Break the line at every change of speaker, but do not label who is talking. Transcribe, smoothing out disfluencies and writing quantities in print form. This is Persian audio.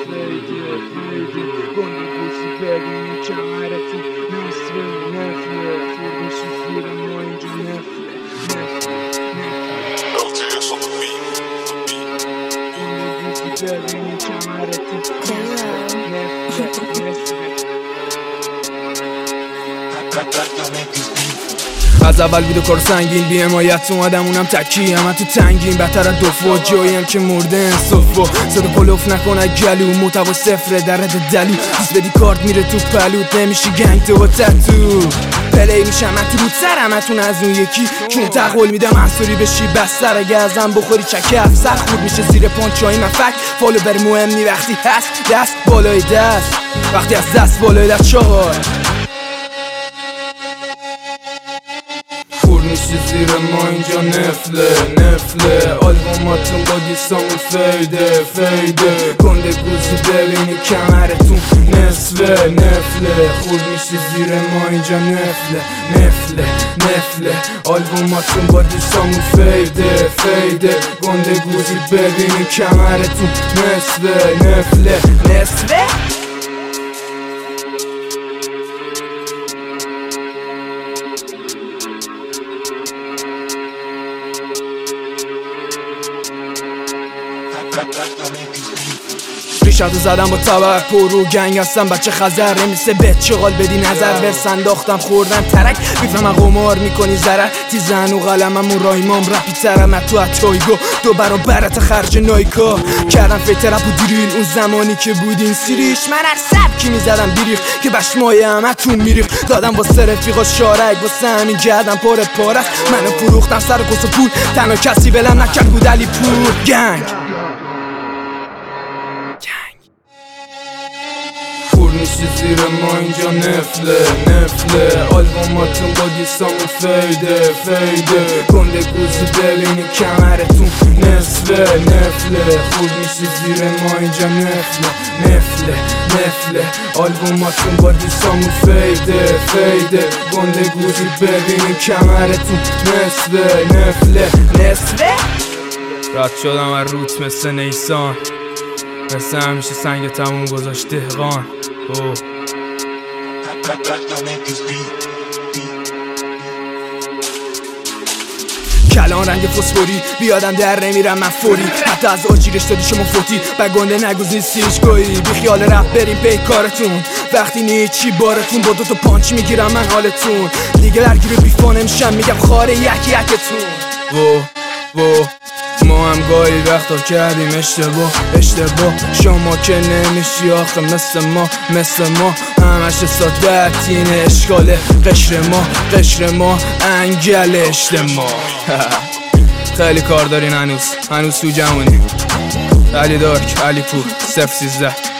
گنده گوزی ببینی کمرتون نصفه نفله خوردشی زیر ما اینجا نفله گنده گوزی ببینی کمرتون از اول ویدو کار سنگین بی حمایت اومدم اونم تکی همه تو تنگین بدتر از دوفو جاییم که مرده انصافو صدا پلوف نکنه گلو محتوا صفره در حد دلو دوست بدی کارت میره تو پلوت نمیشی گنگ تو با تتو پلی میشم من تو بود سرمتون از اون یکی که اون تقول میدم انصوری بشی بستر اگه ازم بخوری چکه افسر خود میشه زیر پانچایی من فک فالو بر مهم نی وقتی هست دست بالای دست وقتی از دست بالای دست چهار میشه زیر ما اینجا نفله آلبوماتون با دیستامون فیده گنده گوزی ببینی کمرتون نفله خود میشه زیر ما اینجا نفله آلبوماتون با دیستامون فیده گنده گوزی ببینی کمرتون نفله ریشتو زدم با طبق پرو گنگ هستم بچه خزر رمیسه بهت چغال بدی نظر برس انداختم خوردم ترک بیفهم قمار میکنی ضرر تیزن و قلمم و رایمام رپی ترم تو اتایگو دو برابرت خرج نایکا کردم فیترپ و دریل اون زمانی که بودین سیریش من هر سبکی میزدم بیریخ که بشمای همتون میریخ دادم با رفیقا شارک واسه همین گردم پارست منو فروختم سر کس و پول تنها کسی بلم نکرد بود علی پور گنگ میشه زیر ما اینجا نفله آلبوماتون با دیستامون فیده گنده گوزی ببینی کمرتون نفله خود میشه زیر ما اینجا نفله آلبوماتون با دیستامون فیده گنده گوزی ببینی کمرتون نفله رد شدم از روت مثل نیسان مثل همیشه سنگ تموم گذاشت دهقان کلان رنگ فسفوری بیادم در نمیرم من فوری حتی از آجیرش دادی شما فوتی و گنده نگوزین سیشگویی بی خیال رفت بریم پی کارتون وقتی نیچی بارتون با دوتا پانچ میگیرم من حالتون دیگه درگیر بیفا نمیشم میگم خاره یکتون ما هم گاهی وقتا کردیم اشتباه شما که نمیشی آخه مثل ما همش سادتین اشکاله قشر ما انگل اجتماع خیلی کار دارین هنوز تو جمعونی علی دارک علی پور 013